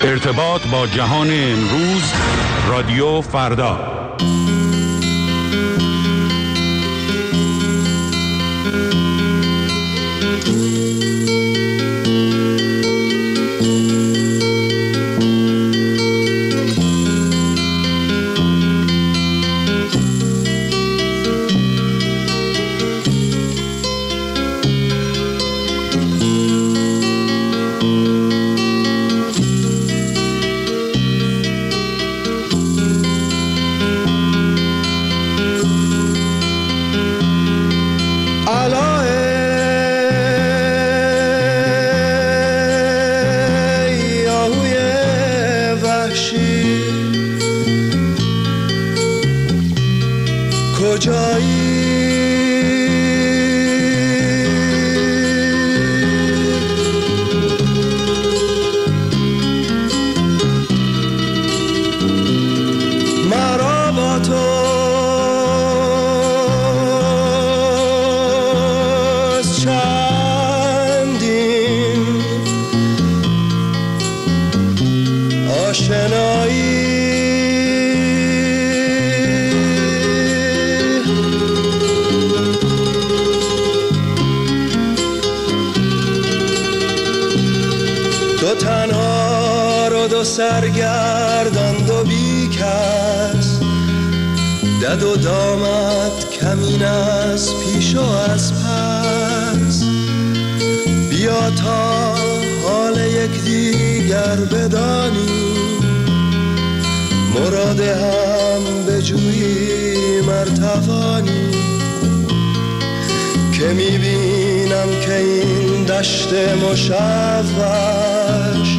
ارتباط با جهان امروز، رادیو فردا. سرگردان و بیکس دد و دامت کمین از پیش و از پس، بیا تا حال یک دیگر بدانی، مراد هم بجویی مرتوانی، که میبینم که این دشت مشوش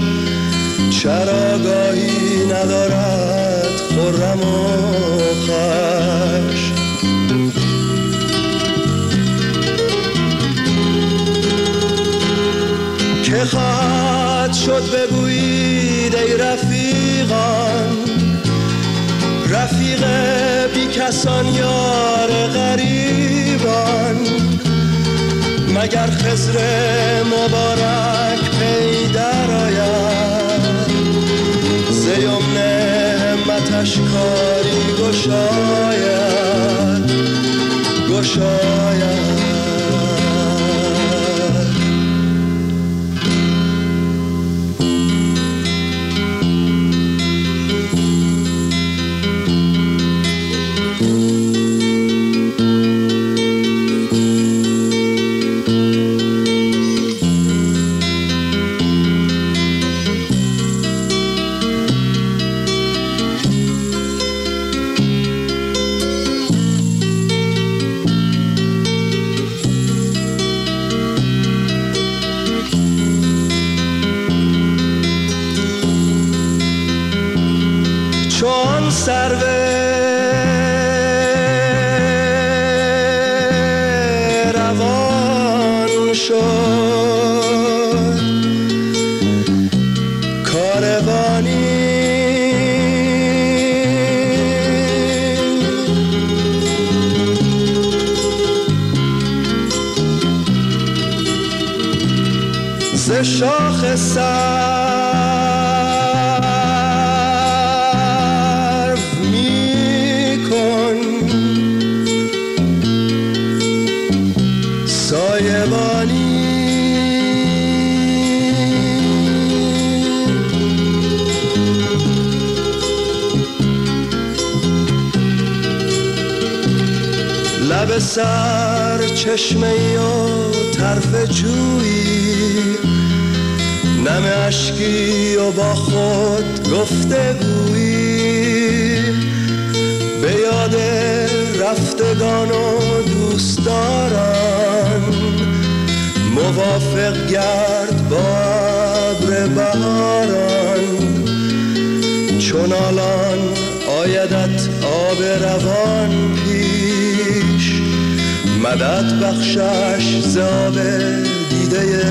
چراگاهی ندارد خرم و خوش. که خواهد شد بگویید ای رفیقان، رفیق بی کسان یار غریبان، مگر خضر مبارک پی در آید، زیمن همتش کاری گشاید گشاید. سرو روان شد کاروانی، ز شاخ سر لب سر چشمه و طرف جویی، نم اشکی و با خود گفتگویی، به یاد رفتگان و دوستداران، موافق گرد با ابر بهاران، چون الان آیدت آب روان پیش، مدد بخشش ز آب دیده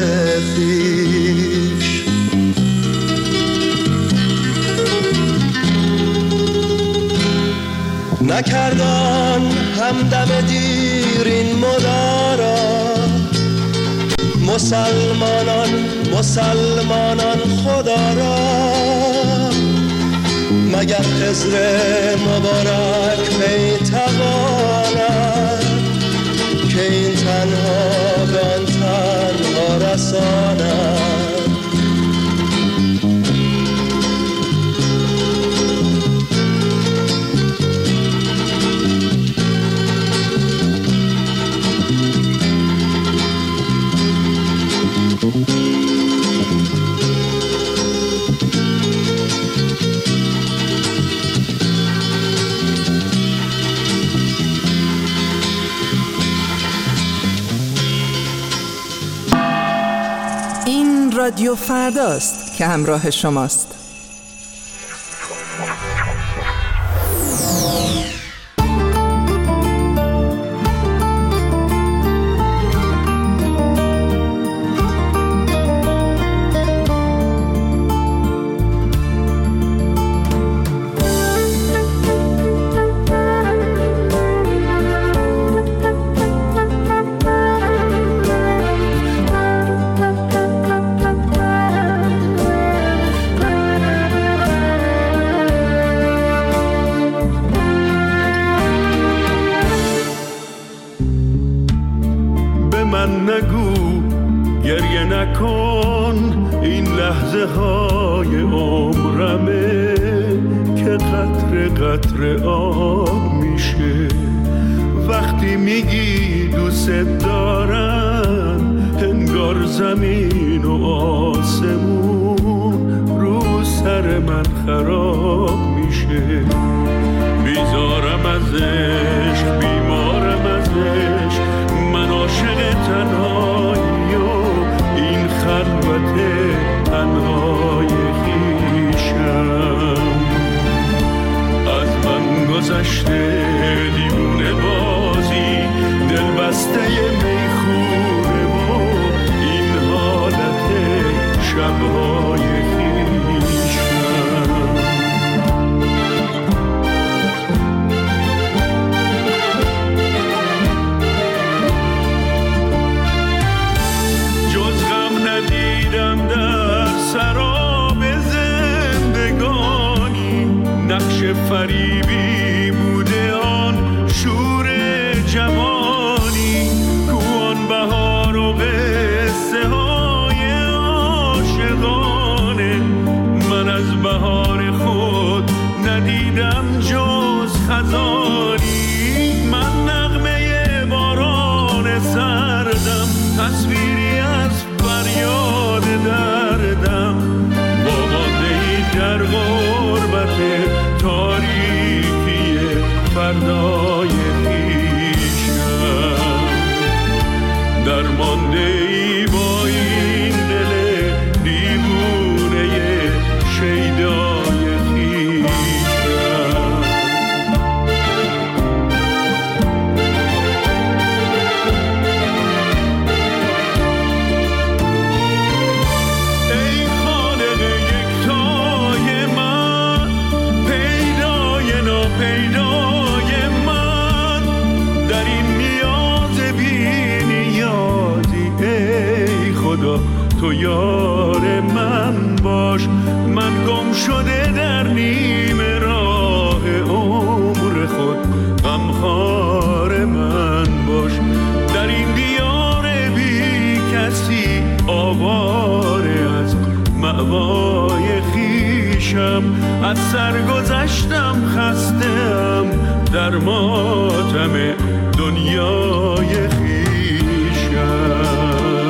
خویش. نکردان همدم دیر این مدارا، مسلمانان خدا را اگر خضر مبارک پی تواند که این تنها به آن تنها رساند. رادیو فرداست که همراه شماست. نگو گریه نکن، این لحظه های عمرمه که قطره قطره آب میشه. وقتی میگی دوست دارم انگار زمین و آسمون رو سر من خراب میشه. بیزارم ازش، بیمارم ازش، من عاشق تنهایی و این خلوت تنهای خویشم. از من گذشته دیوونه بازی، دل بسته میخونه و این حالت شبهای خویشم. سراب زندگانی نقش فریبی بوده آن شور جوانی، کوان بهار و قصه های عاشقانه. من از بهار خود ندیدم جز خزانی. من نغمه باران سردم، تصویری از فریاد دردم، با ماندهی در غربت تاریکی فردای خویشم. در ماندهی با این دل دیوونه شیدای خویشم. پیدای من در این نیاز بی نیازی، ای خدا تو یار من باش. من گم شده در نیم راه عمر خود، غمخوار من باش. در این دیار بی کسی آواره از مأوای خویشم. از سر گذشتم خسته‌ام در ماتم دنیای خویشم.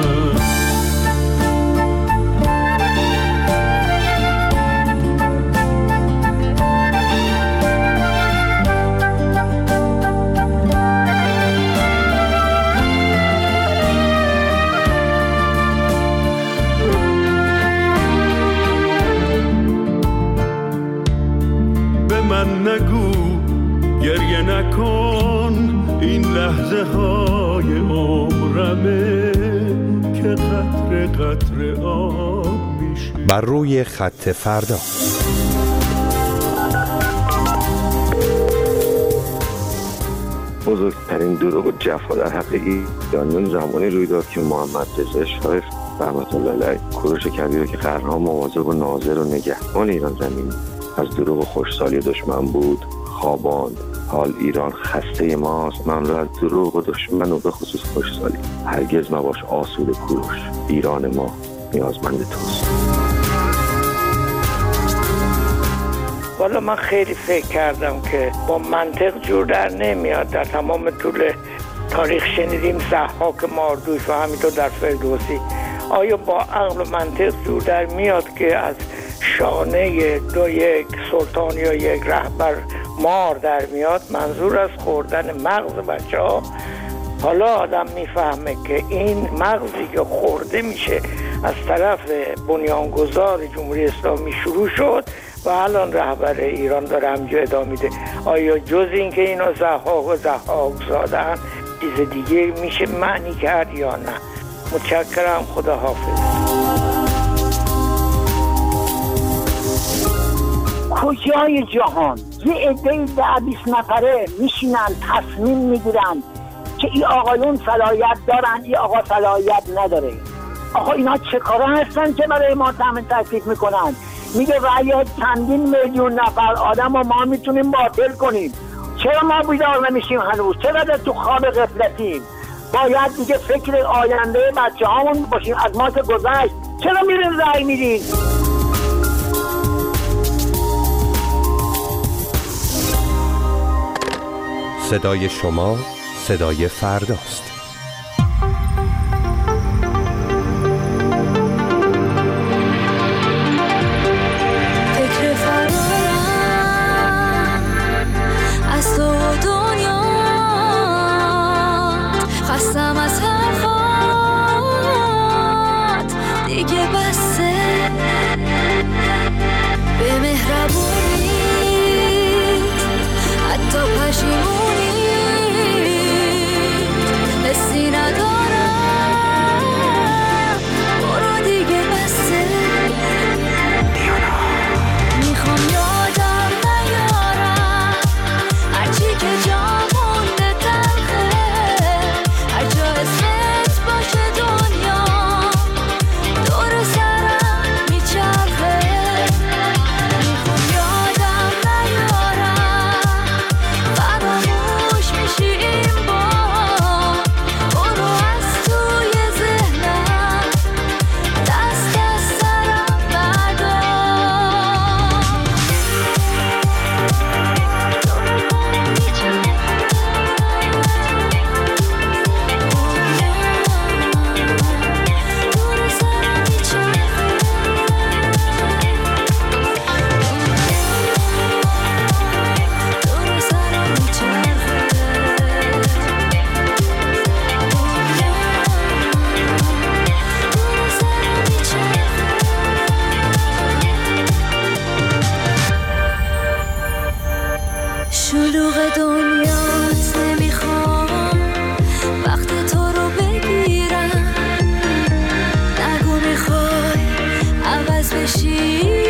نگو گریه نکن، این لحظه های عمرمه که قطره قطره آب میشه. بر روی خط فردا. بزرگترین دروغ و جفا در حق ایرانیان زمانی روی داد که محمد رضا شایخ رحمت الله علیه کوروش کبیر که قرنها مواظب و ناظر و نگهبان ایران زمین از دروغ و خوشسالی دشمن بود خواباند. حال ایران خسته ماست، من را از دروغ و دشمن و به خصوص خوشسالی. هرگز مباش آسوده کوش، ایران ما نیازمند توست. والا من خیلی فکر کردم که با منطق جور در نمیاد. در تمام طول تاریخ شنیدیم ضحاک ماردوش و همینطور در فردوسی. آیا با عقل و منطق جور در میاد که از شانه یک سلطان یا یک رهبر مار در میاد؟ منظور از خوردن مغز بچه ها. حالا آدم میفهمه که این مغزی که خورده میشه از طرف بنیانگذار جمهوری اسلامی شروع شد و الان رهبر ایران داره همینجا ادامه میده. آیا جز این که اینا ضحاک زادن چیز دیگه میشه معنی کرد یا نه؟ متشکرم، خدا حافظ. کجای جهان یه عده‌ای 10-20 نفره میشینن تصمیم میگیرن که این آقایون صلاحیت دارن، این آقا صلاحیت نداره؟ آقا اینا چه کاره هستن که برای ما تامین تکلیف میکنن؟ میگه رأی چندین میلیون نفر آدم و ما میتونیم باطل کنیم. چرا ما بیدار نمیشیم هنوز؟ چرا در تو خواب غفلتیم؟ باید دیگه فکر آینده بچه هامون باشیم، از ما که گذشت. چرا میرین رأی میدین؟ صدای شما صدای فرداست. فکر فرارم از تو دنیا، خستم از حرفات دیگه بسه. به مهربونی حتی پشیمونی حسی ندارم، برو دیگه بسه. میخوام یادم نیارم هرچی که جا مونده تلخه، هر جا اسمت باشه دنیا دور سرم میچرخه. میخوام یادم نیارم فراموش میشی این بار، برو از توی ذهنم دست از سرم بردار. دور سرم میچرخه، دور سرم میچرخه. شلوغ دنیات نمیخوام وقت تو رو بگیرم، نگو میخوای عوض بشی